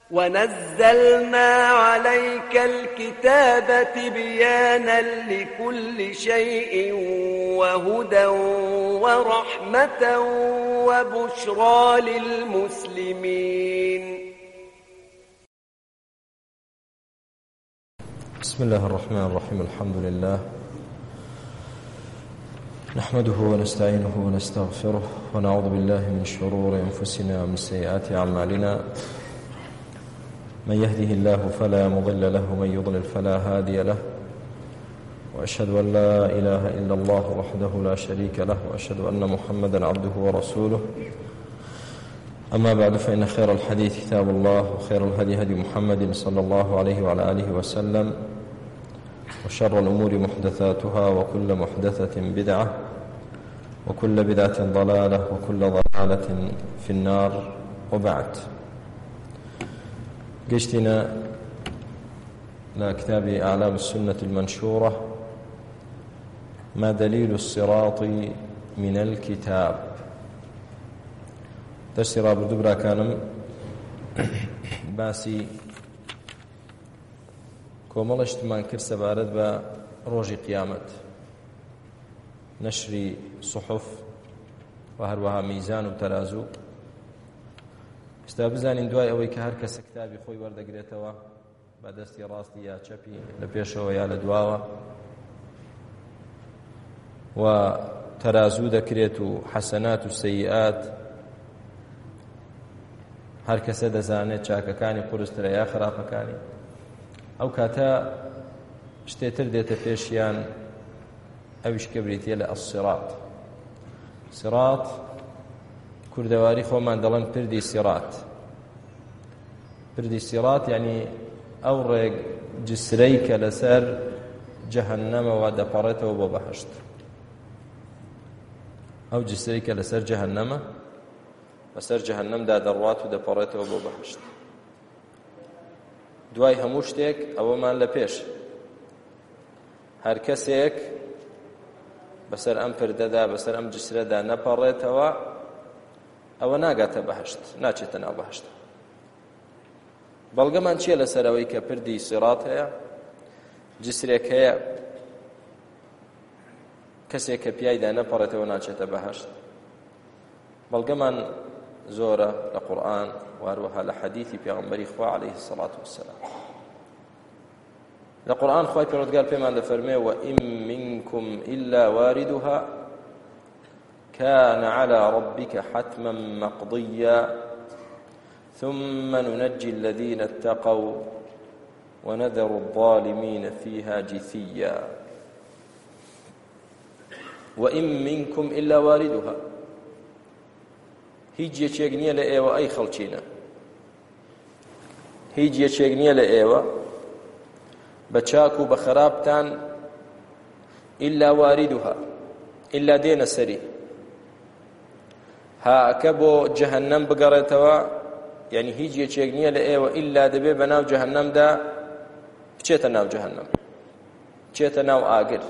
ونزلنا عليك الكتاب تبيانا لكل شيء وهدى ورحمة وبشرى للمسلمين. بسم الله الرحمن الرحيم. الحمد لله نحمده ونستعينه ونستغفره ونعوذ بالله من شرور أنفسنا ومن سيئات أعمالنا. من يهده الله فلا مضل له ومن يضلل فلا هادي له، وأشهد أن لا إله إلا الله وحده لا شريك له، وأشهد أن محمدا عبده ورسوله. أما بعد، فإن خير الحديث كتاب الله، وخير الهدي هدي محمد صلى الله عليه وعلى آله وسلم، وشر الأمور محدثاتها، وكل محدثة بدعة، وكل بدعة ضلالة، وكل ضلالة في النار. وبعد، قشتنا لكتاب أعلام السنة المنشورة ما دليل الصراط من الكتاب. تسرى بردبرا كانم باسي کۆمەڵەشتمان کرد سەبارەت بە ڕۆژی قیامەت، نەشری صحف و هەروەها میزان و تەرازوو. ئێستا بزانین دوای ئەوەی کە هەر کەسە کتابی خۆی وەردەگرێتەوە بە دەستی ڕاستی یا چەپی، لە پێشەوە یا لە دواوە، و تەرازوو دەکرێت و حەسەنات و سەیئات، هەر کەسە دەزانێت چاکەکانی قورسترە یا خراپەکانی. ئەو کاتە شتێتر دێتە پێشیان، ئەویش کە بریتیە لە ئەسسیڕات. سیڕات کوردەواری خۆمان دەڵێن پردی سیڕات. پردی سیڕات یعنی ئەو ڕێگ جسرەی کە لەسەر جەهەنەمەوە دەپەڕێتەوە بۆ بەهەشت. ئەو جسرەی کە لەسەر جەهەنەمە، لەسەر جەهەنەمدا دەڕوات و دەپەڕێتەوە بۆ بەهەشت. دوای هەموو شتێک ئەوەمان لە پێش، هەر کەسێک بەسەر ئەم پردەدا، بەسەر ئەم جسرەدا نەپەڕێتەوە، ئەوە ناگاتە بەهەشت، ناچێتە ناو بەهەشت. بەڵگەمان چییە لەسەرەوەی کە پردی سیڕات هەیە، جسرێک هەیە، کەسێک کە پیایدا نەپەڕێتەوە ناچێتە بەهەشت؟ بەڵگەمان زۆرە لە قورئان و هەروەها لە حەدیثی پێغەمبەری خوا عەلەیهی السەڵات وەسسەلام. لە قورئان خوای پەروەردگار پێمان دەفەرمێ: وَإِن مِّنكُمْ إِلَّا وَارِدُهَا كَانَ عَلَى رَبِّكَ حَتْمًا مَّقْضِيًّا ثُمَّ نُنَجِّي الَّذِينَ اتَّقَوْا وَنَذَرُ الظَّالِمِينَ فِيهَا جِثِيًّا. وَإِن مِّنكُمْ إِلَّا وَارِدُهَا، هیچ یەکێک نییە لە ئێوە ئەی خەڵکینە، هیچ یەکێک نییە لە ئێوە بە چاک و بە خراپتان ئیلا واریدوها، ئیلا دێنە سەری، هاکە بۆ جەهەنەم بگەڕێتەوە، یعنی هیچ یەکێک نییە لە ئێوە ئیلا دەبێ بە ناو جەهەنەمدا بچێتە ناو جەهەنەم، بچێتە ناو ئاگر.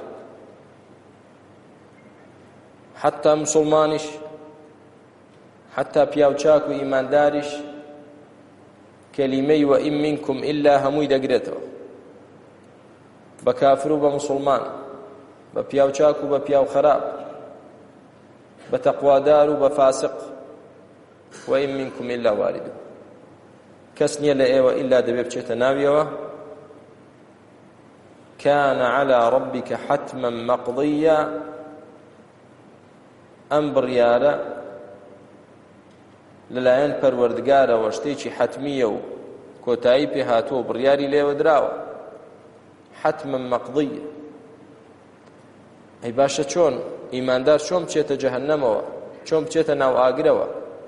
حتا موسڵمانیش، حتا پیاو چاک و ئیمانداریش کەلیمەی وەئین مینکم ئیلا هەمووی دەگرێتەوە، بە کافر و بە موسڵمان، بە پیاو چاک و بە پیاو خراپ، بە تەقوادار و بە فاسق. وەئین مینکم ئیلا واردوها، کەس نییە لە ئێوە ئیلا دەبێ بچێتە ناویەوە. كان على ربك حتما مقضيا، ئەم بڕیارە لەلایەن پەروەردگارەوە شتێکی حەتمیە و کۆتایی پێ هاتووە، بڕیاری لێوە دراوە. حتما مەقضیە. ئەی باشە چۆن ئیماندار چۆن بچێتە جەهەنەمەوە، چۆن بچێتە ناو ئاگرەوە؟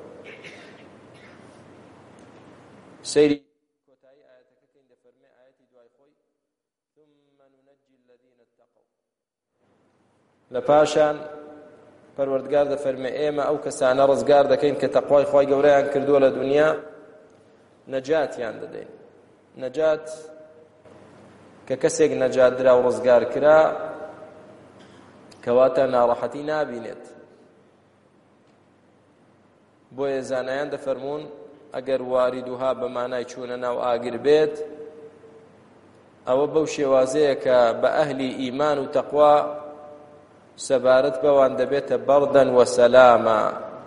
سەیری کۆتایی ئاەتەکە کەین، دەفەرمێ ئاەتی دوای خۆی: ثم ننجي الذين اتقوا. لە پاشان پەروەردگار دەفەرمێ ئێمە ئەو کەسانە ڕزگار دەکەین کە تەقوای خوای گەورەیان کردووە لە دنیا، نەجاتیان دەدەین. نەجات کە کەسێک نەجات درا و ڕزگار کرا، کەواتە ناڕەحەتی نابینێت. بۆیە زانایان دەفەرمون ئەگەر واریدوها بە مانای چوونە ناو ئاگر بێت ئەوە بەو شێوازەیە کە بە ئەهلی ئیمان و تەقوا سەبارەت بەوان دەبێتە بەردەن وەسەلامە.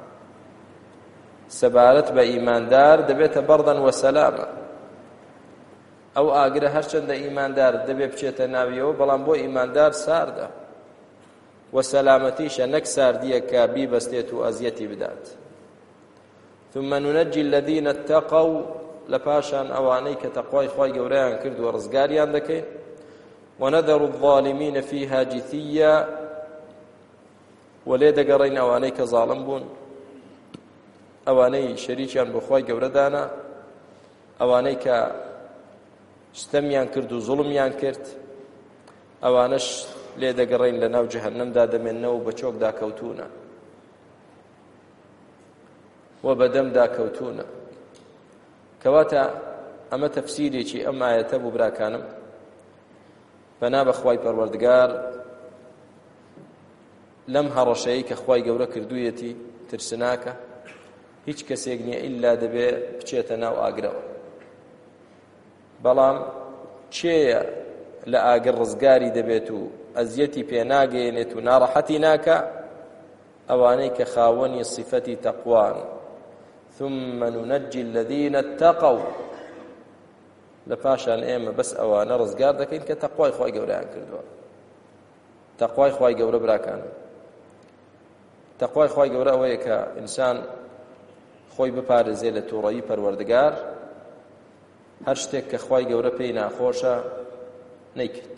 سەبارەت بە ئیماندار دەبێتە بەردەن وەسەلامە. ئەو ئاگرە هەرچەندە ئیماندار دەبێ بچێتە ناویەوە، بەڵام بۆ ئیماندار ساردە وەسەلامەتیشە، نەک ساردیە کە بیبەستێت و ئەزیەتی بدات. ثم ننجي الذين اتقوا لپاشان ئەوانەی کە تەقوای خوای گەورەیان کرد و ڕزگاریان دەکەین، ونذر الظالمين فيها جثيا ولێ دەگەڕین ئەوانەی کە زاڵم بوون، ئەوانەی شەریکیان بۆ خوای گەورەدانا، ئەوانەی کە ستەمیان کرد و زوڵمیان کرد، ئەوانەش لێ دەگەڕین لە ناو جەهەنەمدا دەمێننەوە و بە چۆکدا کەوتونە و بەدەمدا کەوتونە. کەواتە ئەمە تەفسیرێکی ئەم ئایەتە بوو براکانم. بەنا بە خوای پەروەردگار لەم هەڕەشەیەی کە خوای گەورە کردوویەتی ترسناکە، هیچ کەسێک نییە ئیلا دەبێ بچێتە ناو ئاگرەوە. بەڵام چێیە لە ئاگر ڕزگاری دەبێت و ئەزیەتی پێناگەێنێت و ناڕەحەتی ناکە؟ ئەوانەی کە خاوەنی صفەتی تەقوان. ثم ننجي الذين اتقوا لپاشان ئێمە بەس ئەوانە ڕزگار دەکەین کە تەقوای خوای گەورەیان کردووە. تەقوای خوای گەورە براکانم، تەقوای خوای گەورە ئەوەیە کە ئینسان خۆی بپارێزێ لە تووڕەیی پەروەردگار، هەر شتێک کە خوای گەورە پێی ناخۆشە نەیکرد.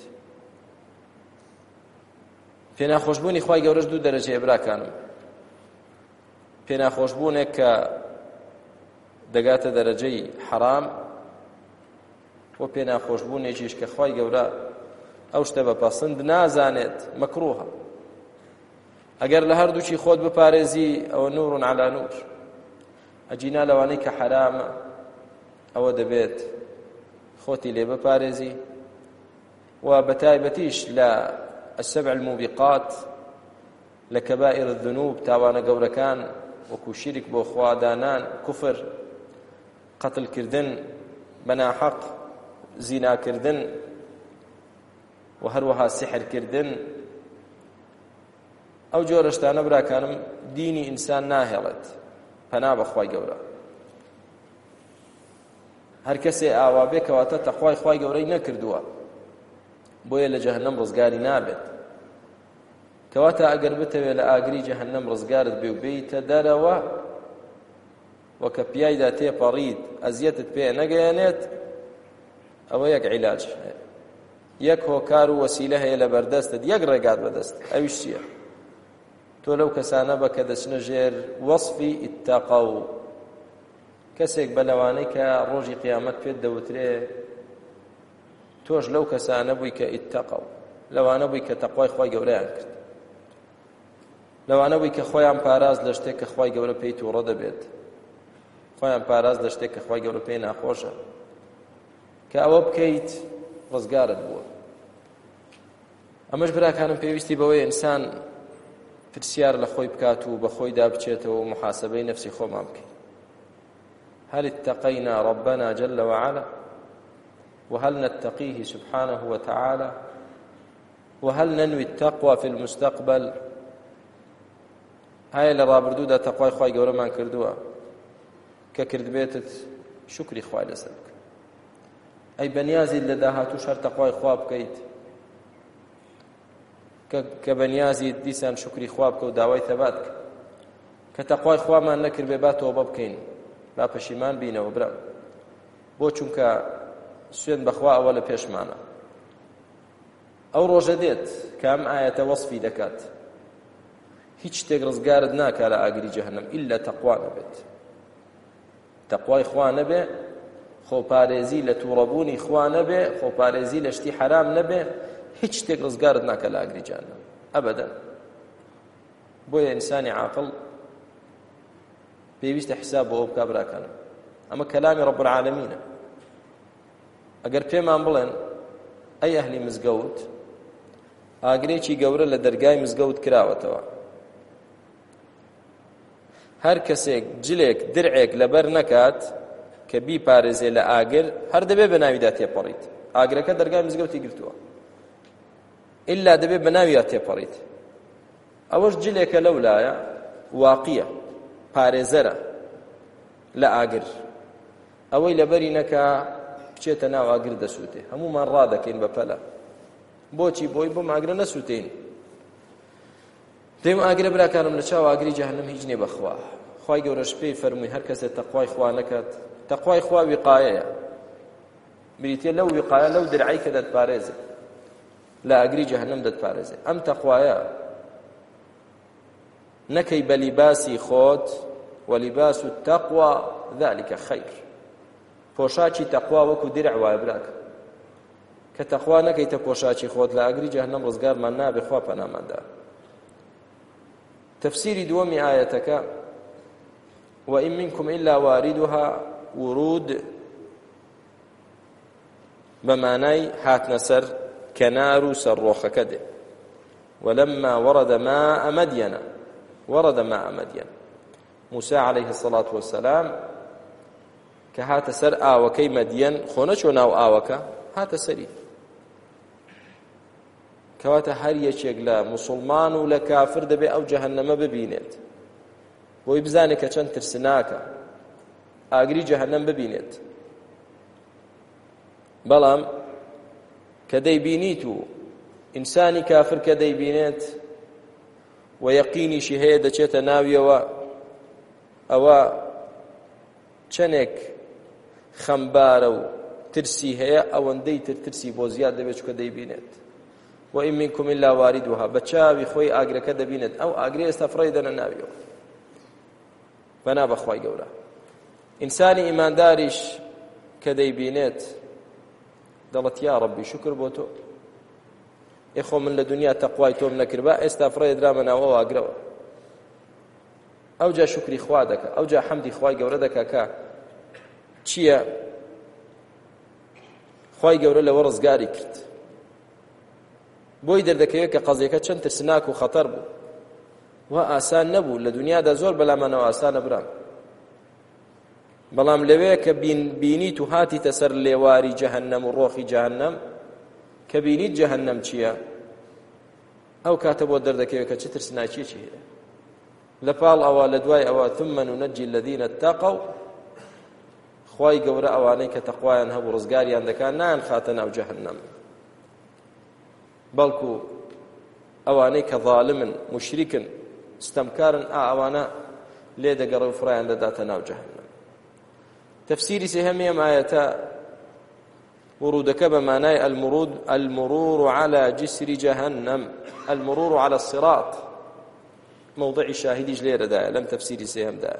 پێناخۆشبوونی خوای گەورەش دوو دەرەجەیە براکانم. پێناخۆشبوونێک کە دەگاتە دەرەجەی حەرام، و پێناخۆشبوونێکیش کە خوای گەورە ئەو شتە بەپەسند نازانێت، مەکروهە. ئەگەر لە هەردووچی خۆت بپارێزی ئەوە نور على نور. ئەجینا لەوانەی کە حەرامە ئەوە دەبێت خۆتی لێ بپارێزی، و بەتایبەتیش لە السبع الموبقات لە کەبائر الذنوب تاوانە گەورەکان وەکو شیرک بۆ خوادانان، کوفر، قەتڵکردن بەناحەق، زیناکردن و هەروەها سحرکردن، ئەو جۆرە شتانە براکانم دینی ئینسان ناهێڵێت، پەنا بەخوای گەورە. هەر کەسێ ئاوا بێ کەواتە تەقوای خوای گەورەی نەکردووە، بۆیە لە جەهەنەم ڕزگاری نابێت. کەواتە ئەگەر بتەوێت لە ئاگری جەهەنەم ڕزگارت بێ و بێیتە دەرەوە، وەکە پیایدا تێپەڕید ئەزیەتت پێ نەگەیەنێت، ئەوە یەک عیلاج، یەک هۆکار و وەسیلە هەیە لە بەردەستت، یەک ڕێگات بەدەست. ئەویش چییە؟ تۆ لەو کەسانە بە کە دەچنە ژێر وەصفی ئیتەقەو، کەسێک بە لەوانەی کە ڕۆژی قیامەت پێت دەوترێ، تۆش لەو کەسانە بووی کە ئیتەقەو، لەوانە بووی کە تەقوای خوای گەورەیان کرد، لەوانە بووی کە خۆیان پاراز لە شتێک کە خوای گەورە پێی تووڕە دەبێت، خۆیان پاراز لە شتێک کە خوای گەورە پێی ناخۆشە، کە ئەوە بکەیت ڕزگارت بووە. ئەمەش براکانم پێویستی بەوەی ئینسان پرسیار لە خۆی بکات و بە خۆی دابچێتەوە و محاسبەی نەفسی خۆمان بکەین. هل اتقينا ربنا جل وعلا وهل نتقيه سبحانه وتعالى وهل ننوي التقوى في المستقبل؟ هاي لرابردودا تقوای خوای گەورەمان کردووە کە کرد بێتت شکری خوای لەسەر بکە. ئەی بەنیازیت لە داهاتووش هەر تەقوای خوا بکەیت، کە بەنیازیت دیسان شکری خوا بکە و داوای تەبات بکە. کە تەقوای خوامان نەکرد بێ با تۆبە بکەین، با پەشیمان بینەوە برام، بۆ چونکە سوێن بەخوا ئەوە لە پێشمانە. ئەو ڕۆژە دێت کە ئەم ئایەتە وەصفی دەکات، هیچ شتێک ڕزگارت ناکا لە ئاگری جەهەنەم ئیلا تەقوا نەبێت. تەقوای خوا نەبێ، خۆپارێزی لە تووڕەبوونی خوا نەبێ، خۆپارێزی لە شتی حرام نەبێ، هیچ شتێک ڕزگارت ناکە لە ئاگری جەهەنەم ئەبەدەن. بۆیە ئینسانی عاقڵ پێویستە حساب بۆ ئەو بکا براکانم. ئەمە کەلامی ڕەب العالەمینە. ئەگەر پێمان بڵێن ئەی ئەهلی مزگەوت، ئاگرێکی گەورە لە دەرگای مزگەوت کراوەتەوە، هەر کەسێک جلێک درعێک لەبەر نەکات کە بیپارێزێ لە ئاگر هەر دەبێ بە ناویدا تێپەڕیت. ئاگرەکە دەرگای مزگەوتی گرتووە، ئیلا دەبێ بە ناویدا تێپەڕیت. ئەوەش جلێکە لەولایە واقیە، پارێزەرە لە ئاگر. ئەوەی لەبەری نەکا بچێتە ناو ئاگر دەسووتێ. هەمومان ڕادەکەین بە پەلە. بۆچی؟ بۆی بۆم ئاگرە نەسووتین. دەیم ئاگرە براکانم لە چاو ئاگری جەهەنەم هیچ نێ بەخوا. خوای گەورەش پێی فەرمووی هەر کەسێ تەقوای خوا نەکات، تەقوای خوا ویقایەیە، بریتێ لەو ویقایە لەو درعی کە دەتپارێزێ لە ئاگری جەهەنەم دەتپارێزێ. ئەم تەقوایە نەکەی بە لیباسی خۆت، وەلیباس التەقوى ذلك خەیر. پۆشاکی تەقوا وەکو درع وایە براکە، کە تەقوا نەکەیتە پۆشاکی خۆت لە ئاگری جەهەنەم ڕزگارمان نابێ، خوا پەناماندا. تفسيري دومي آياتك وإن منكم إلا واردها ورود بمعنى هاتنا سر كنار سروخ كده. ولما ورد ماء مدين موسى عليه الصلاة والسلام كهات سر آوكي مدين خونش وناو آوكا هات سري کەواتە هەر یەکێک لە موسڵمان و لە کافر دەبێ ئەو جەهەنەمە ببینێت، بۆی بزانێت کە چەند ترسناکە ئاگری جەهەنەم ببینێت. بەڵام کە دەیبینیت و ئینسانی کافر کە دەیبینێت و یەقینیشی هەیە دەچێتە ناویەوە، ئەوە چەندێک خەمبارە و ترسی هەیە، ئەوەندەی ترسی بۆ زیاد دەبێت چکە دەیبینێت. وإن منكم إلا واردها بچاوی خۆی ئاگرەکە دەبینێت، ئەو ئاگرێ ئێستا فڕی دەنە ناویەوە بەنا بەخوای گەورە. ئینسانی ئیمانداریش کە دەیبینێت دەڵێت یا ڕەبی شکر بۆ تۆ، ئێخۆ من لە دنیا تەقوای تۆم نەکرد، با ئێستا فڕی درامە ناوە ئاگرەوە. ئەوجا شکری خوا دەکە، ئەوجا حەمدی خوای گەورە دەکا کە چییە؟ خوای گەورە لەوە ڕزگاری کرد. بۆی دەردەکەوێت کە قەزیەکە چەند ترسناک و خەتەر بوو و ئاسان نەبوو. لە دنیادا زۆر بەلامانەوە ئاسانە برام، بەڵام لەوەیە کە بینیت و هاتیتە سەر لێواری جەهەنەم و ڕۆخی جەهەنەم، کە بینیت جەهەنەم چییە، ئەو کاتە بۆ دەردەکەوێت کە چ ترسناکیەکی هەیە. لە پاڵ ئەوە لە دوای ئەوە ثم ننجي الذين اتقوا، خوای گەورە ئەوانەی کە تەقوایان هەبوو ڕزگاریان دەکات نان خاتە ناو جەهەنەم، بەڵکو ئەوانەی کە ظالمن مشریکن ستەمکارن ئەوانە لێ دەگەڕێ و فڕیان دەداتە ناو جەهەنەم. تەفسیری سێهەمیەم ئایەتە ورودەکە بە مانای المرور على جسر جهنم، المرور على الصراط، موضعی شاهدیش لێرەدایە لەم تەفسیری سێهەمدایە.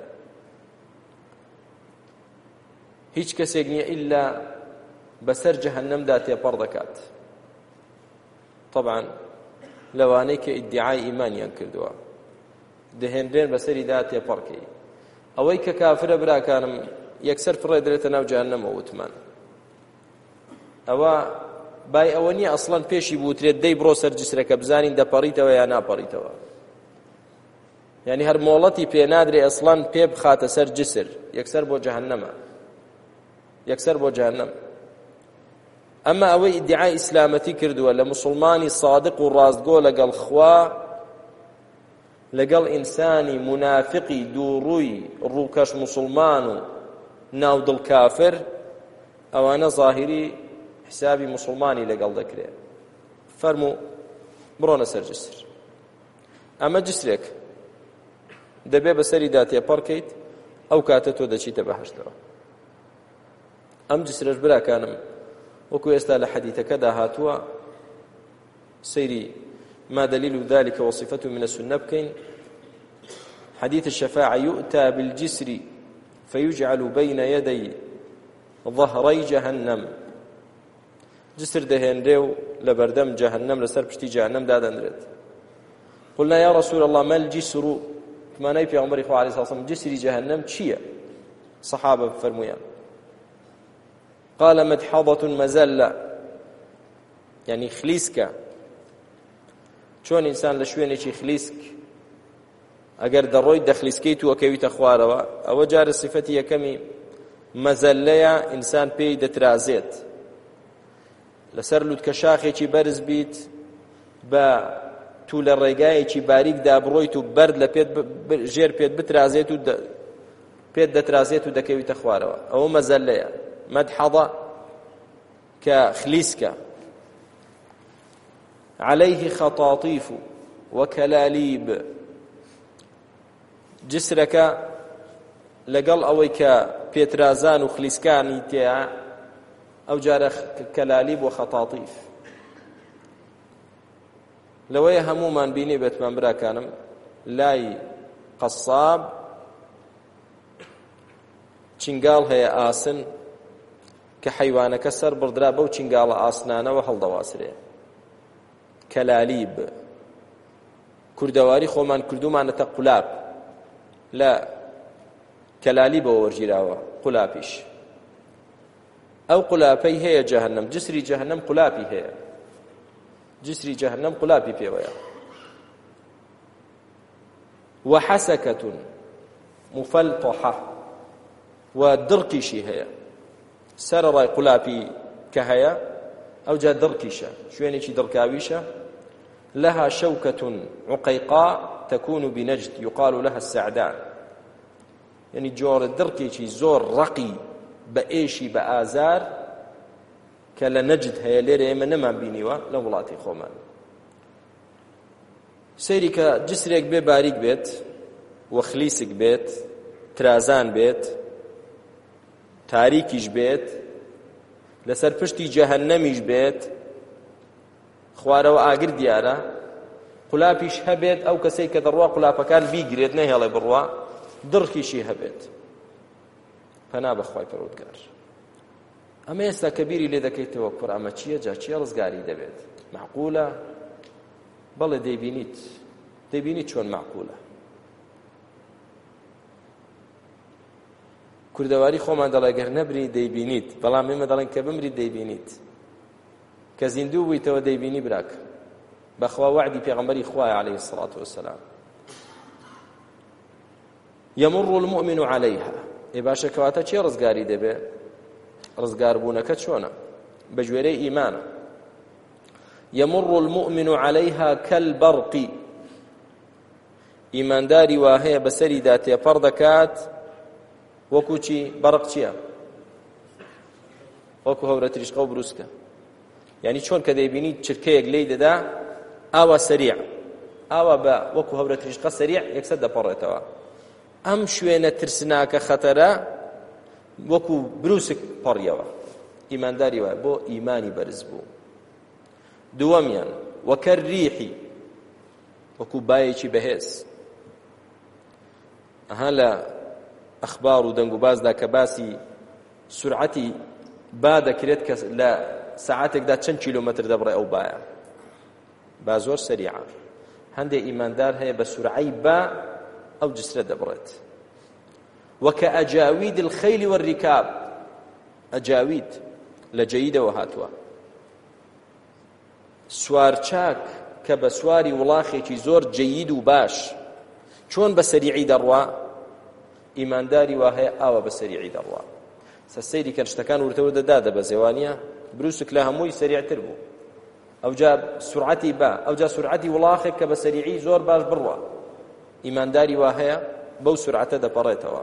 هیچ کەسێک نییە ئیلا بەسەر جەهەنەمدا تێپەڕ دەکات. طبعا لەوانەی کە ئیدعای ئیمانیان کردووە دەهێنرێن بەسەریدا تێپەڕکەی. ئەوەی کە کافرە براکانم یەکسەر فڕێ درێتە ناو جەهەنەمەوە وتمان. ئەوە بای ئەوە نییە ئەسڵەن پێشی بوترێت دەی بڕۆ سەر جسرەکە بزانین دەپەڕیتەوە یا ناپەڕیتەوە، یعنی هەر مۆڵەتی پێ نادرێ ئەسڵەن پێ بخاتە سەر جسر، یەکسەر بۆ جەهەنەمە، یەکسەر بۆ جەهەنەم. ئەمە ئەوەی ئیدعای ئیسلامەتی کردووە لە مسلمانی صادق و ڕاستگۆ لەگەڵ خوا، لەگەڵ ئینسانی منافقی دووڕووی ڕووکەش مسلمان و ناودڵ کافر، ئەوانە ظاهری حسابی مسلمانی لەگەڵ دەکرێت. فەرموو بڕۆنە سەر جسر. ئەمە جسرێک دەبێ بەسەریدا تێپەڕکەیت، ئەو کاتە تۆ دەچیتە بەهەشتەوە. ئەم جسرەش براکانم وەکو ئێستا لە حەدیثەکەدا هاتووە، سەیری ما دلیل ذلك وصفته من السنة بكين. حديث الشفاعة يؤتى بالجسر فيجعل بين يدي ظهري جهنم، جسر دهين ريو لبردم جهنم لسر بشتي جهنم دادن رد. قلنا يا رسول الله ما الجسر، كما نبي عمر إخوة عليه الصلاة والسلام جسر جهنم چية؟ صحابة فرمويان. قال مدحضة مزلة، يعني خليسك، چون إنسان لشويني خليسك ئەگەر دەڕۆی دەخلیسکەیت و ئەکەویتە خوارەوە ئەوە جارە سیفەتی یەکەمی مەزەلەیە ئینسان پێی دەترازێت لەسەر لوتکە شاخێکی بەرز بیت بە تو لە ڕێگایەکی باریکدا بڕۆیت و بەرد لە ژێر پێت بترازێت و پێت دەترازێت و دەکەویتە خوارەوە ئەوە مەزەلەیە مەدحەضە کە خلیسکە عليه خطاطيف وكلاليب جسرەکە لەگەڵ ئەوەی کە پێترازان و خلیسکانی تێیە ئەو جارە کەلالیب و خەتاتیف لەوەیە هەمومان بینی بێتمان براکانم لای قەساب چنگاڵ هەیە ئاسن کە حەیوانەکە سەر بڕدرا بەو چنگاڵە ئاسنانەوە هەڵدەواسرێ کەلالیب کوردەواری خۆمان کردومانەتە قولاب لە کەلالیبەوە وەرگیراوە قولاپیش ئەو قولاپەی هەیە جەهەنەم جسری جەهەنەم قولاپی هەیە جسری جەهەنەم قولاپی پێوەیە وحەسەکەة مفەلطەحە و دڕکیشی هەیە سەرەڕای قولاپی کە هەیە ئەو جا دڕکیشە شوێنێکی دڕکاویشە لها شوكة عقيقاء تكون بنجد يقال لها السعدان يعني جور دركيشي زور رقي بأيشي بآزار كلا نجد هيا ليري من نما بينيوا لولاتي خومان سيريك جسريك بي باریک بيت وخليسك بيت ترازان بيت تاریکیش بيت لسر پشتی جهنمیش بيت خوارەوە ئاگر دیارە قولاپیش هەبێت ئەو کەسەی کە دەڕوا قولاپەکان بیگرێت نەهێڵێ بڕوا دڕکیشی هەبێت پەنا بەخوای پەروەردگار ئەمە ئێستا کە بیری لێ دەکەیتەوە کوڕ ئەمە چییە جا چییە ڕزگاری دەبێت معقولە بەڵێ دەیبینیت چۆن معقولە کوردەواری خۆمان دەڵێ گەر نەبری دەیبینیت بەڵام ئێمە دەڵێن کە بمریت دەیبینیت کە زیندوو بوویتەوە دەیبینی براک بەخوا وعدی پێغەمبەری خوایە عەلەیهی السەڵاتو وەسەلام يمر المؤمن عليها ئێ باشە کەواتە چێ ڕزگاری دەبێ ڕزگاربوونەکە چۆنە بە ژوێرەی ئیمانە يمر المؤمن عليها كالبرق ئیمانداری وا هەیە بەسەریدا تێپەڕ دەکات وەکو چی بەرق چییە وەکو هەورە تریشقە و بروسکە یعنی چۆن کە دەیبینی چرکەیەک لێی دەدا ئاوا سەریع ئاوا بە وەکو هەورە تریشقە سەریع یەکسەر دەپەڕێتەوە ئەم شوێنە ترسناکە خەتەرە وەکو بروسک پەڕیەوە ئیمانداری وایە بۆ ئیمانی بەرز بوو دووەمیان وەکەالریحی وەکو بایەکی بەهێز ئەها لە ئەخبار و دەنگ و بازدا کە باسی سورعەتی با دەکرێت کە لە ساعاتێکدا چەند کیلۆمەتر دەبڕێ ئەو بایە با زۆر سەریعە هەندێک ئیماندار هەیە بە سورعەی با ئەو جسرە دەبڕێت وەکە ئەجاوید الخەیل والرکاب ئەجاوید لە جەیدەوە هاتووە سوارچاک کە بە سواری وڵاخێکی زۆر جەید و باش چۆن بە سەریعی دەڕوا ئیمانداری وا هەیە ئاوە بە سەریعی دەڕوا سەیری کە شتەکان ورتەوە دەدادە بە زێوانیە بروسک لە هەمووی سەریعتر بوو ئەوجا سورعەتی با ئەوجا سورعەتی وڵاخێک کە بە سەریعی زۆر باش بڕوا ئیمانداری وا هەیە بەو سورعەتە دەپەڕێتەوە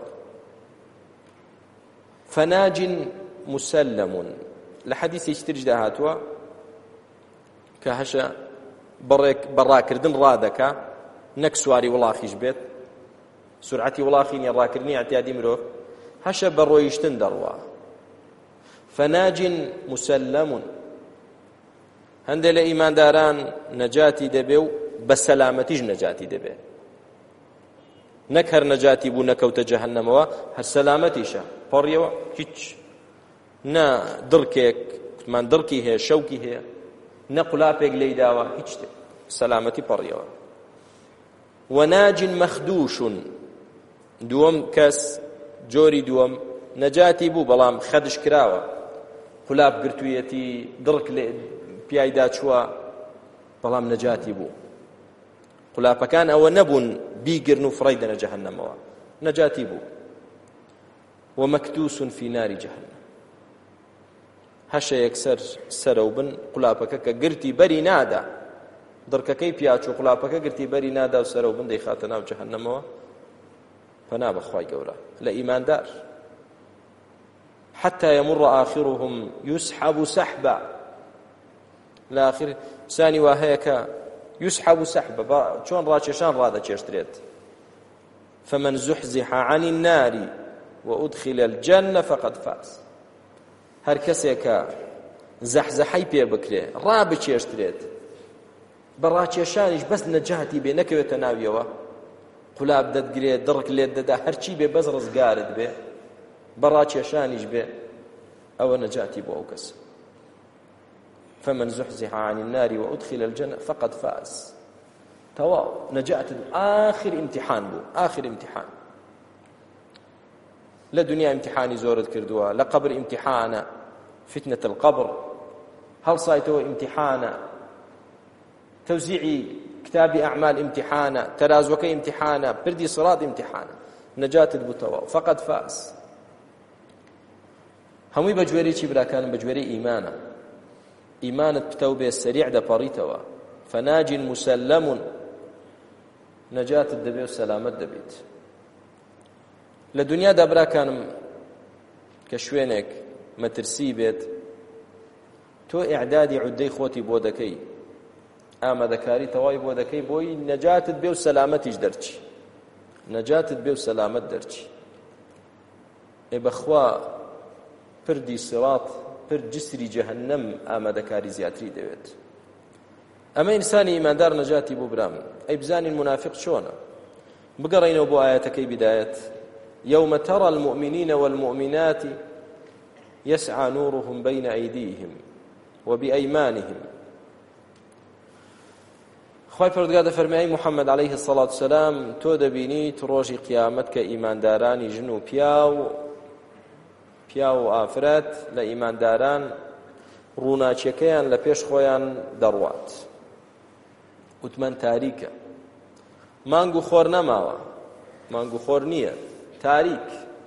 فناج مسلم لە حەدیثێکی ترجدا هاتووە کە هەشە بەڕاکردن ڕادەکا نەک سواری وڵاخیش بێت سورعەتی وڵاخی نیە ڕاکردنی ئەتیادی مرۆڤ هەشە بە ڕۆیشتن دەڕوا فناج مسلم هەندێک لە ئیمانداران نەجاتی دەبێ و بە سەلامەتیش نەجاتی دەبێ نەک هەر نەجاتی بوو نەکەوتە جەهەنەمەوە هەر سەلامەتیشە پەڕیەوە هیچ نە دڕکێک کوتمان دڕکی هەیە شەوکی هەیە نە قولاپێک لێی داوە هیچ شتێک سەلامەتی پەڕیەوە وناج مەخدوش دووەم کەس جۆری دووەم نەجاتی بوو بەڵام خەدش کراوە قولاب گرتوویەتی دڕک پیایدا چووە بەڵام نەجاتی بوو قولاپەکان ئەوە نەبوون بیگرن و فڕی دەنە جەهەنەمەوە، نەجاتی بوو. ومەکتوس فی ناری جەهەنەم، هەشەیەک سەرە و بن قولاپەکە کە گرتی بەری نادا، دڕکەکەی پیاچوو قولاپەکە گرتی بەری نادا و سەرە و بن دەیخاتە ناو جەهەنەمەوە. پەنا بەخوای گەورە لە ئیماندار. حتى يمر آخرهم يسحب سحبا، لآخر سانی واهەیەکە يسحب سحبا، چۆن ڕاکێشان ڕادەچێشترێت. فمن زحزح عن النار وأدخل الجنة فقد فاز. هەر کەسێکە زەحزەحەی پێ بکرێ ڕابچێشترێت بە ڕاکێشانیش بەس نەجاتی بێ، نەکەوێتە ناویەوە، قولاب دەتگرێت، دڕک لێت دەدا، هەرچی بێ بەس ڕزگارت بێ، بە ڕاکێشانیش بێ، ئەوە نەجاتی بۆ ئەو کەس. فمن زحزح عن النار وأدخل الجنة فقد فاز. تەواو نەجاتت آخر امتحان بوو، آخر امتحان. لە دنیا امتحانی زۆرت کردووە، لە قبر امتحانە، فتنة القبر هەڵسایتەوە امتحانە، تەوزیعی کتابی ئەعمال امتحانە، تەرازوەکە امتحانە، پردی سڕات امتحانە، نەجاتت بوو تەواو، فقد فاز. هەمووی بە گوێرەی براکانم، بە گوێرەی ئیمانە. ئیمانت پتە بێ سەریع دەپەڕیتەوە، فەناج مسلم، نەجاتت دەبێ و سەلامەت دەبێت. لە دنیادا براکانم کە شوێنێک مەترسی بێت، تۆ ئیعدادی عودەی خۆتی بۆ دەکەی، ئامادەکاری تەواوی بۆ دەکەی بۆی نەجاتت بێ و سەلامەتیش دەرچی، نەجاتت بێ و سەلامەت دەرچی. بەخوا پردی سڕات، پرد جسری جەهەنەم ئامادەکاری زیاتری دەوێت. ئەمە ئینسانی ئیماندار نەجاتی بۆ برام. ئەی بزانین منافق چۆنە. بگەڕێنەوە بۆ ئاەتەکەی بدایەت. يوم ترى المؤمنين والمؤمنات يسعى نورهم بين أيديهم وبأيمانهم. خوای پەروەردگار دەفەرمێ محەممەد عەلەیهی السەڵات وسەلام، تۆ دەبینیت ڕۆژی قیامەت کە ئیماندارانی ژن و پیا و ئافرەت لە ئیمانداران ڕووناچیەکەیان لە پێش خۆیان دەڕوات، وتمان تاریکە، مانگ و خۆر نەماوە، مانگ و خۆر نییە، تاریک.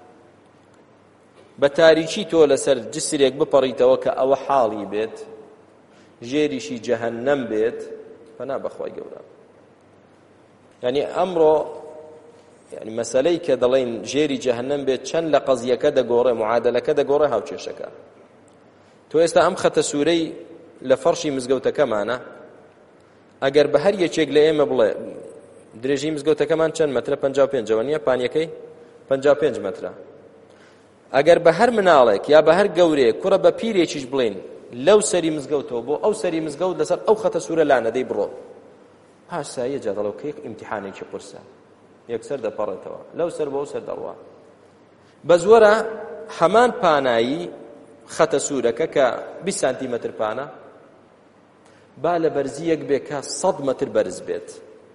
بە تاریکی تۆ لەسەر جسرێک بپەڕیتەوە کە ئەوە حاڵی بێت، ژێریشی جەهەنەم بێت، پەنا بەخوای گەورە. یعنی ئەمڕۆ یعنی مەسەلەی کە دەڵێن ژێری جەهەنەم بێت چەند لە قەزیەکە دەگۆڕێ، معادلەکە دەگۆڕێ هاوچێشەکە. تۆ ئێستا ئەم خەتە سوورەی لە فەرشی مزگەوتەکەمانە، ئەگەر بە هەر یەکێک لە ئێمە بڵێ درێژی مزگەوتەکەمان چەند مەترە؟ 55 نییە؟ پانیەکەی 55 مەترە. ئەگەر بە هەر مناڵێک یا بە هەر گەورەیەک کوڕە بە پیرێکیش بڵێن لەو سەری مزگەوتەوە بۆ ئەو سەری مزگەوت لەسەر ئەو خەتە سوورە لانەدەی بڕۆ، پاش سایە جا دەڵێ کەی ئیمتیحانێکی قورسە، یەکسەر دەپەڕێتەوە لەو سەر بۆ ئەو سەر دەڕوا. بە زۆرە هەمان پانایی خەتە سوورەکە کە 20 سانتیمەتر پانە، با لە بەرزیەک بێ کە 100 مەتر بەرز بێت.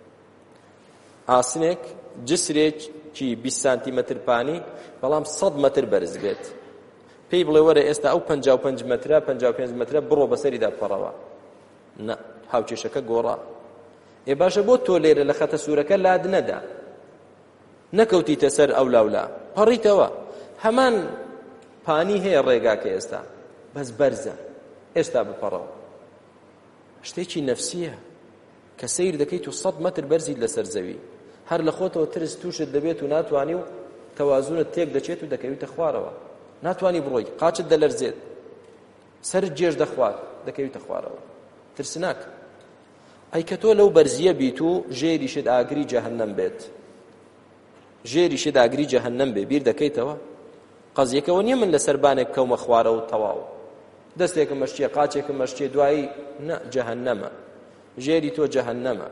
ئاسنێک جسرێکی 20 سانتیمەتر پانی بەڵام 100 مەتر بەرز بێت، پێی بڵێ وەرە ئێستا ئەو 55 مەترە 55 مەترە بڕۆ بەسەریدا بپەڕەوە، نە، هاوچێشەکە گۆڕا. ئێ باشە بۆ تۆ لێرە لە خەتە سوورەکە لاد نەدا، نەکەوتیتە سەر ئەو لاولا، پەڕیتەوە. هەمان پانی هەیە ڕێگاکە ئێستا، بەس بەرزە، ئێستا بپەڕەوە. شتێکی نەفسیە کە سیر دەکەیت و 100 مەتر بەرزیت لەسەر زەوی، هەر لە خۆتەوە ترس تووشت دەبێت و ناتوانی و تەوازونت تێک دەچێت و دەکەویتە خوارەوە، ناتوانی بڕۆی، قاچت دەلەرزێت، سەرت جێش دەخوات، دەکەویتە خوارەوە، ترسناک. ئەی کە تۆ لەو بەرزیە بیت و ژێریشت ئاگری جەهەنەم بێت، ژێریشت ئاگری جەهەنەم بێ، بیر دەکەیتەوە؟ قەزیەکەوە نییە من لەسەر بانێک کەومە خوارەوە تەواو، دەستێکم مەشتیە، قاچێکم مەشتیە، دوایی نە، جەهەنەمە، ژێری تۆ جەهەنەمە.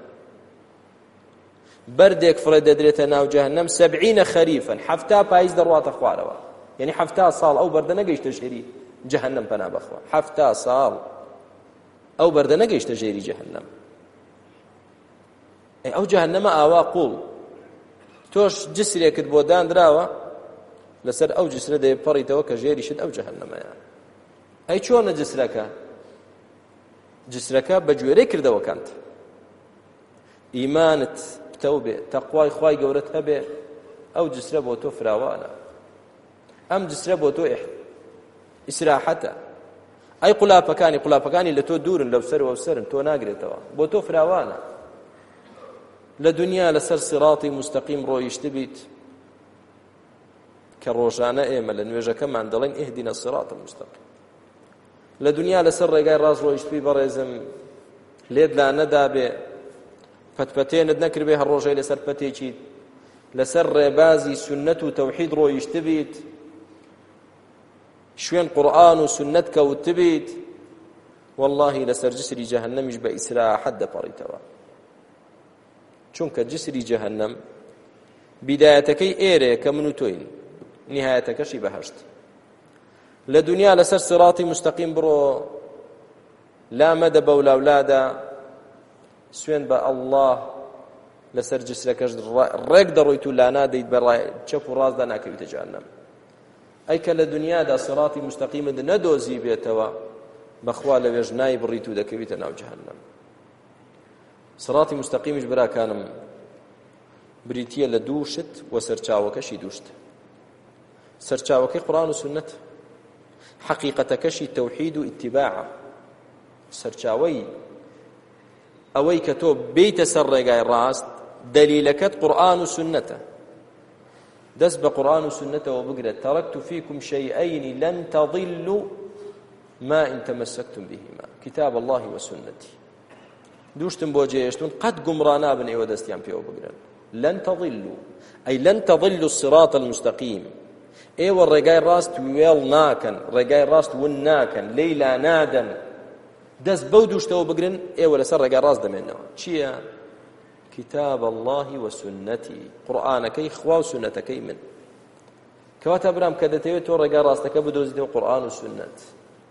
بەردێک فڕێ دەدرێتە ناو جەهەنەم 70 خەریفەن، 70 پاییز دەڕواتە خوارەوە، یعنی 70 ساڵ ئەو بەردە نەگەیشتە ژێری جەهەنەم، پەنا بەخوا، 70 ساڵ ئەو بەردە نەگەیشتە ژێری جەهەنەم. ئەو جەهەنەمە ئاوا قوڵ، تۆش جسرێکت بۆ دانراوە، لەسەر ئەو جسرە دەپەڕیتەوە کە ژێریشت ئەو جەهەنەمەیە. ئەی چۆنە جسرەکە؟ جسرەکە بە گوێرەی کردەوەکانت، ئیمانت پتەو بێ تەقوای خوای گەورەت هەبێ ئەو جسرە بۆ تۆ فراوانە ئەم جسرە بۆ تۆ ئیسراحەتە ئەی قولاپەکانی لە تۆ دوورن لەو سەر و سەرن تۆ ناگرێتەوە بۆ تۆ فراوانە لە دنیا لەسەر سیڕاتی مستەقیم ڕۆیشت بیت کە ڕۆژانە ئێمە لە نوێژەکەمان دەڵێن ئیهدینە الصراط المستەقیم لە دنیا لەسەر ڕێگای ڕاست ڕۆیشتبی بەڕێزم لێت لا نەدابێ پەتپەتێنت نەکردبێ هەر ڕۆژەی لەسەر پەتێکی لەسەر ڕێبازی سنەت و تەوحید ڕۆیشت بیت شوێن قورئان و سنەت کەوت بیت واللهی لەسەر جسری جەهەنەمیش بە ئیسراحەت دەپەڕیتەوە چونکە جسری جەهەنەم بیدایەتەکەی ئێرەیە کە من و تۆین نهایەتەکەشی بەهەشت لە دنیا لەسەر سیڕاتی مستەقیم بڕۆ لامەدە بەولاولادا سوێن بە ئەڵڵاه لەسەر جسرەکەش ڕێک دەڕۆیت و لا نادەیت بەڕای چەپ و ڕاستدا ناکەویتە جەهەنەم ئەی کە لە دنیادا سیڕاتی مستەقیمت نەدۆزی بێتەوە بەخوا لەوێژ نای بڕیت و دەکەویتە ناو جەهەنەم سیڕاتی مستەقیمیش براکانم بریتیە لە دوو شت و سەرچاوەکەشی دووشت سەرچاوەکەی قورئان و سنەت حەقیقەتەکەشی تەوحید و ئیتیباعە سەرچاوەی ئەوەی کە تۆ بیتە سەر ڕێگای ڕاست دەلیلەکەت قورئان و سنەتە دەست بە قورئان و سنەتەوە بگرێت تەرەکت فیکم شەیئین لەن تەضیلوا ما إن تمسكتم بهما كتاب الله وسنتي دوشتم بۆ جێهێشتون قەت گومڕا نابن ئێوە دەستیان پێوە بگرن لەن تەضیلوا ئەی لەن تەضیلوا الصراط المستقیم ئێوە ڕێگای ڕاست وێڵ ناکەن ڕێگای ڕاست ون ناکەن لێیلا نادەن دەست بەو دووشتەوە بگرن ئێوە لەسەر ڕێگای ڕاست دەمێنەوە چییە؟ كتاب الله وسنتي قورئانەکەی خوا و سنەتەکەی من کەواتە برام کە دەتەوێت تۆ ڕێگای ڕاستەکە بدۆزیتەوە قورئان و سنەت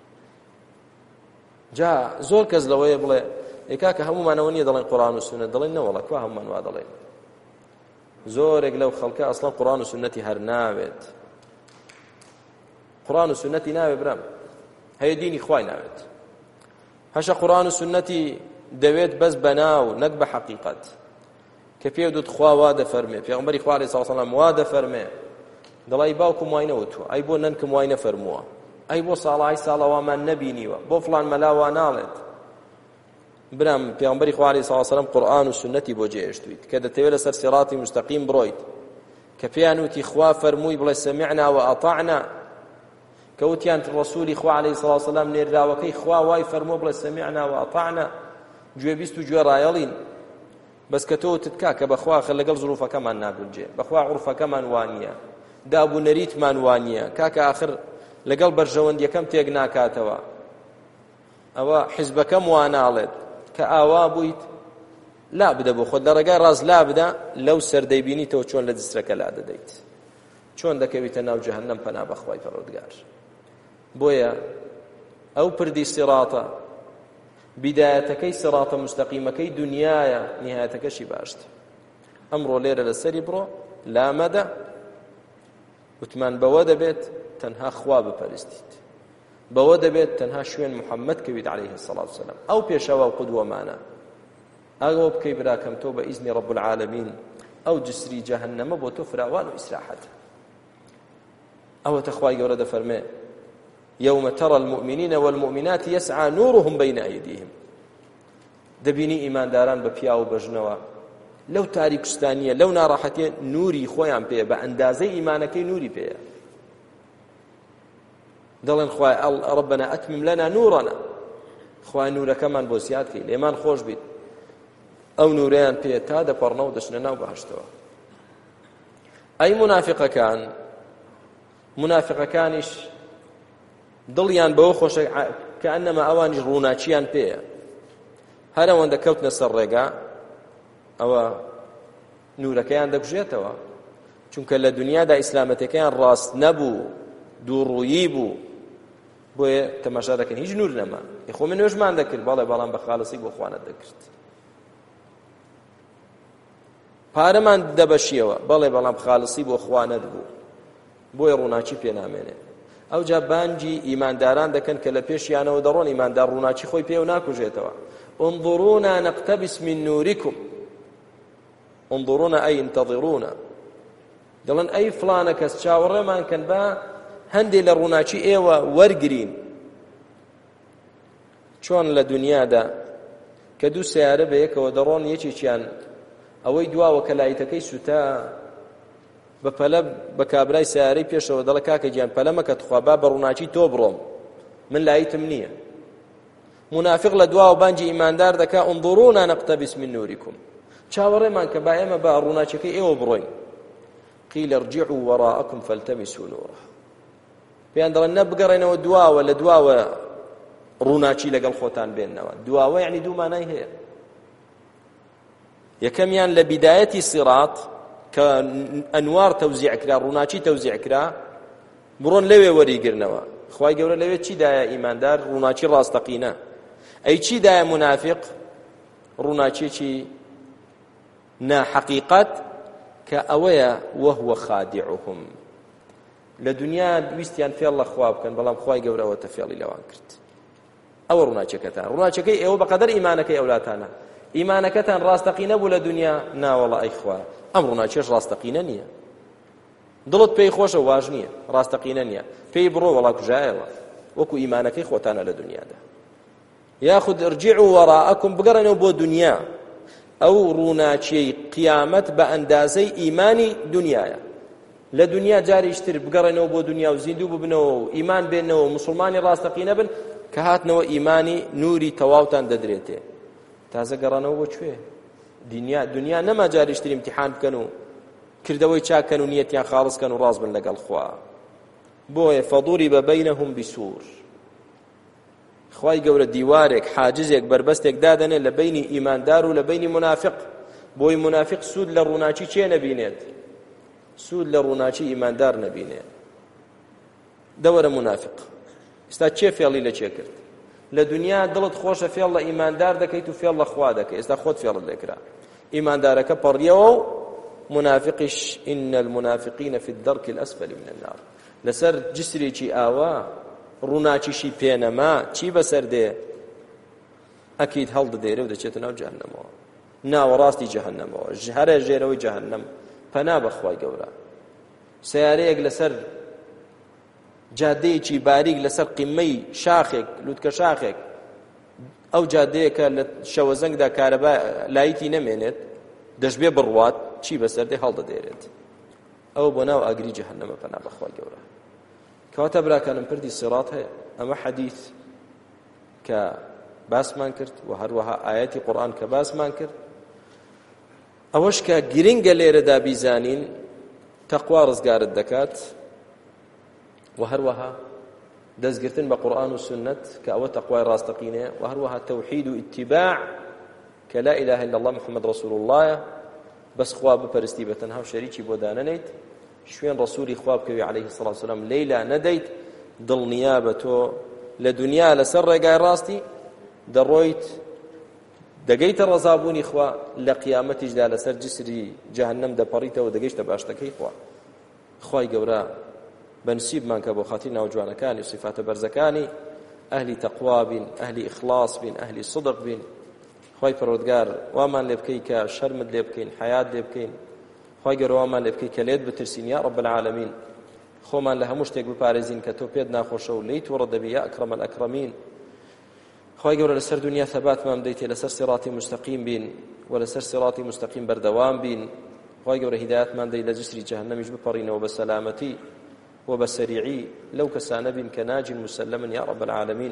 جا زۆر کەس لەوەیە بڵێ کاکە هەمومانەوە نییە دەڵێن قورئان و سنەت دەڵێن نەوەڵە کوا هەمومان وا دەڵێن زۆرێک لەو خەڵکە ئەسڵان قورئان و سنەتی هەر ناوێت قورئان و سنەتی ناوێت برام هەیە دینی خوای ناوێت هەشە قورئان و سنەتی دەوێت بەس بەناو نەک بە حەقیقەت کە پێ دوت خوا وا دەفەرمێ پێغەمبەری خوا عەلەیهی سەڵام سەلام وا دەفەرمێ دەڵێ باوکم وای نەوتووە ئەی بۆ نەنکم وای نەفەرمووە ئەی بۆ ساڵەوامان نەبینیوە بۆ فڵان مەلا وا ناڵێت برام پێغەمبەری خوا عەلەیهی سەڵام قورئان و سنەتی بۆ جێهێشتوویت کە دەتەوێت لەسەر سیڕاتی مستەقیم بڕۆیت کە پێیان وتی خوا فەرمووی بڵێ سەمیعنا و ئەطەعنا کە وتیان ڕەسوولی خوا عەلەیهی سەڵام نێراوەکەی خوا وای فەرمووە بڵێ سەمیعنا و ئەطەعنا گوێبیست و گوێڕایەڵین بەس کە تۆ وتت کاکە بەخوا لەگەڵ زروفەکەمان ناگونجێ بەخوا عورفەکەمان وانییە دابوونەریتمان وانییە کاکە ئاخر لەگەڵ بەرژەوەندیەکەم تێک ناکاتەوە ئەوە حیزبەکەم واناڵێت کە ئاوا بوویت لا بدە بۆ خۆت لە ڕێگای ڕاست لا بدە لەو سەردەیبینیتەوە چۆن لە جسرەکە لا دەدەیت چۆن دەکەویتە ناو جەهەنەم پەنا بەخوای پەروەردگار بۆیە ئەو پردی سیڕاتە بدايتەکەی سیڕاتە مستەقیمەکەی دنیایە نهایەتەکەشی باشتر ئەمڕۆ لێرە لەسەری بڕۆ لامەدە وتمان بەوە دەبێت تەنها خوا بپەرستیت بەوە دەبێت تەنها شوێن محەممەد کەویت عەلەیهی السەڵات وسەلام ئەو پێشەوە و قودوەمانە ئەوە بکەی براکەم تۆ بە ئیزنی ڕەب العالەمین ئەو جسری جەهەنەمە بۆ تۆ فراوان و ئیسراحەتە ئەوەتە خوای گەورە دەفەرمێ يوم ترى المؤمنين والمؤمنات يسعى نورهم بين أيديهم دبيني إيمان داران بپیا و بجنوا لو تاریکستانیە لو ناڕەحەتیە نوری خۆیان پێ بە ئەندازەی ئیمانەکەی نوری پێە دەڵێن خوای ربنا أتمم لنا نورنا خوای نورەکەمان بۆ زیاد کەی لێمان خۆش بیت ئەو نورەیان پێ تا دەپەڕنەوە دەچنە ناو بەهەشتەوە ئەی منافقەکانیش دڵیان بەوە خۆشە کە ئەنەما ئەوانیش ڕووناچیان پێیە هەر ئەوەندە کەوتنە سەر ڕێگا ئەوە نورەکەیان دەبژێتەوە چونکە لە دنیادا ئیسلامەتەکەیان ڕاست نەبوو دووڕوویی بوو بۆیە تەماشا دەکەن هیچ نور نەما خۆ من نوێژمان دەکرد بەڵام بە خاڵسی بۆ خوانە دەکرد پارەمان دەبەشیەوە بەڵام خاڵسی بۆ خوا نەدبوو بۆیە ڕووناچی پێ نامێنێ ئەو جا بانجی ئیمانداران دەکەن کە لە پێشیانەوە دەڕۆن ئیماندار ڕووناچی خۆی پێ و ناکوژێتەوە انظرونا نقتبس من نوركم انظرونا أي انتظرونا دەڵێن ئەی فلانە کەس چاوەڕێمان کەن بە هەندێک لە ڕووناچی ئێوە وەرگرین چۆن لە دنیادا کە دوو سیارە بە یەکەوە دەڕۆن یەکێکیان ئەوەی دواوە کە لایتەکەی سوتا بە پەلە بە کابرای سیارەی پێشەوە دەڵێ کاکە گیان پەلەمەکە توخوا با بە ڕووناچی تۆ بڕۆم من لایتم نییە منافق لە دواوە بانگی ئیماندار دەکا انظرونا نقتبس من نورکم چاوەڕێمان کە با ئێمە بە ڕووناچەکەی ئێوە بڕۆین قيل ارجعوا وراءكم فالتمسوا نورا پێیان دەڵێن نەبگەڕێنەوە دواوە لە دواوە ڕووناچی لەگەڵ خۆتان بێننەوە دواوە یعنی دوو مانای هەیە یەکەمیان لە بیدایەتی سیڕات کە ئەنوار تەوزیع کرا ڕووناچی تەوزیع کرا بڕۆن لەوێ وەریگرنەوە خوای گەورە لەوێ چی دایە ئیماندار ڕووناچی ڕاستەقینە ئەی چی دایە منافق ڕووناچیەکی ناحەقیقەت کە ئەوەیە وەهوە خادعهم لە دنیا ویستیان فێڵ لە خوا بکەن بەڵام خوای گەورە ئەوەتە فێڵی لەوان کرد ئەوە ڕووناچەکەتان ڕووناچەکەی ئێوە بەقەدەر ئیمانەکەی ئەولاتانە ئیمانەکەتان ڕاستەقینە بوو لە دنیا ناوەڵە ئەی خوا ئەم ڕووناچیەش ڕاستەقینە نییە دڵت پێی خۆشە واژ نییە ڕاستەقینە نییە پێی بڕۆ وەڵا کوژایەوە وەکو ئیمانەکەی خۆتانە لە دنیادا یاخود ارجعوا وراءكم بگەڕێنەوە بۆ دنیا ئەو ڕووناچیەی قیامەت بە ئەندازەی ئیمانی دنیایە لە دنیا جاریشتر بگەڕێنەوە بۆ دنیا و زیندوو ببنەوە و ئیمان بێنەوە و مسلمانی ڕاستەقینە بن کە هاتنەوە ئیمانی نوری تەواوتان دەدرێتێ تازە گەڕانەوە بۆ کوێ دنیا نەما جاریشتر امتحان بکەن و کردەوەی چاکەن و نیەتیان خاڵص کەن و ڕاست بن لەگەڵ خوا بۆیە فەضوریب بەینەهم بسوور خوای گەورە دیوارێک حاجزێک بربەستێک دادەنێت لە بینی ئیماندار و لە بینی منافق بۆی منافق سوود لە ڕووناچی چێ نەبینێت سوود لە ڕووناچی ئیماندار نەبینێت دەوەرە منافق ئێستا چێ فێڵی لە چێ کرد لە دنیا دڵت خۆشە فێڵ لە ئیماندار دەکەیت و فێڵ لە خوا دەکەیت ئێستا خۆت فێڵت لێکرا ئیماندارەکە پەڕیەوە و منافقیش إن المنافقين في الدرك الأسفل من النار لەسەر جسرێکی ئاوا ڕووناچیشی پێنەما چی بەسەر دێ ئەکید هەڵدەدێرە و دەچێتە ناو جەهەنەمەوە ناوەڕاستی جەهەنەمەوە هەرە ژێرەوەی جەهەنەم پەنا بەخوای گەورە سیارەیەک لەسەر جادەیەکی باریک لەسەر قیمەی شاخێک لوتکە شاخێک ئەو جادەیەکە لە شەوەزەنگدا کارەبا لایتی نەمێنێت دەشبێ بڕوات چی بەسەر دێ هەڵدەدێرێت ئەو بۆ ناو ئاگری جەهەنەمە پەنا بەخوای گەورە کەواتە براکانم پردی سیڕات هەیە ئەمە حەدیث کە باسمان کرد و هەروەها ئاەتی قورئان کە باسمان کرد ئەوەش کە گرنگە لێرەدا بیزانین تەقوا ڕزگارت دەکات و هەروەها دەستگرتن بە قورئان و سنت کە ئەوە تەقوای ڕاستەقینەیە و هەروەها تەوحید و ئیتیباع کە لا إله إلا الله محمد رسول الله بس خوا بپەرستی بە تەنها و شەریکی بۆ دانەنیت شوێن ڕسوولی خوا بکەوی عليه الصلاة والسلام لەیلا نەدەیت دڵنیا بە تۆ لە دنیا لەسەر ڕێگای ڕاستی دەڕۆیت دەگەیتە ڕەزابوونی خوا لە قیامەتیشدا لەسەر جسری جەهەنەم دەپەڕیتەوە دەگەیشتە باشتەکەی خوا خوای گەورە بەنسیبمان کە بۆ خاتی ناوجوانەکانی و صفاتە بەرزەکانی ئەهلی تەقوا بین ئەهلی ئیخلاص بین ئەهلی صدق بین خوای پەروەردگار وامان لێ بکەی کە شەرمت لێ بکەین حیات لێ بکەین خوای گەورە وامان لێ بکەی کە لێت بترسین یا رب العالمین خۆمان لە هەموو شتێک بپارێزین کە تۆ پێت ناخۆشە و لێی تووڕە دەبی یا ئەکرەم الئەکرەمین خوای گەورە لەسەر دنیا ثەباتمان بدەیتێ لەسەر سیڕاتی مستەقیم بین و لەسەر سیڕاتی مستەقیم بەردەوام بین خوای گەورە هیدایەتمان بدەی لە جسری جەهەنەمیش بپەڕینەوە بە سەلامەتی وبسريعي لو كسان بن كناج مسلما يا رب العالمين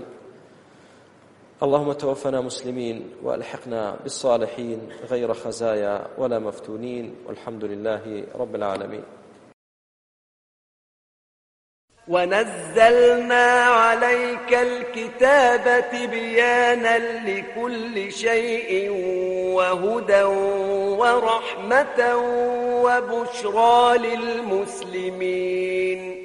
اللهم توفنا مسلمين وألحقنا بالصالحين غير خزايا ولا مفتونين والحمد لله رب العالمين ونزلنا عليك الكتاب تبيانا لكل شيء وهدى ورحمة وبشرى للمسلمين